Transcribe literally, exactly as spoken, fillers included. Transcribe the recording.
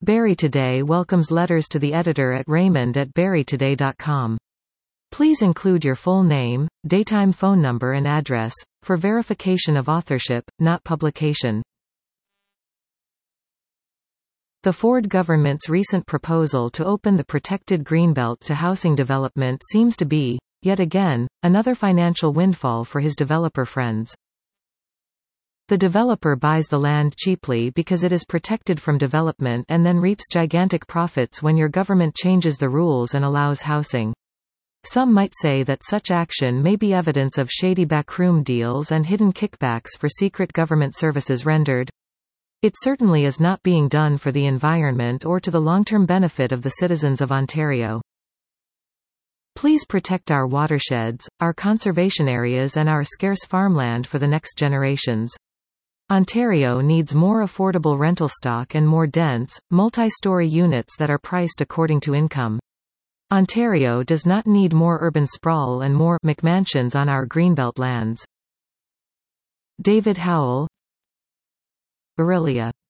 Barrie Today welcomes letters to the editor at raymond at barrie today dot com. Please include your full name, daytime phone number and address, for verification of authorship, not publication. The Ford government's recent proposal to open the protected Greenbelt to housing development seems to be, yet again, another financial windfall for his developer friends. The developer buys the land cheaply because it is protected from development and then reaps gigantic profits when your government changes the rules and allows housing. Some might say that such action may be evidence of shady backroom deals and hidden kickbacks for secret government services rendered. It certainly is not being done for the environment or to the long-term benefit of the citizens of Ontario. Please protect our watersheds, our conservation areas and our scarce farmland for the next generations. Ontario needs more affordable rental stock and more dense, multi-story units that are priced according to income. Ontario does not need more urban sprawl and more McMansions on our Greenbelt lands. David Howell, Aurelia.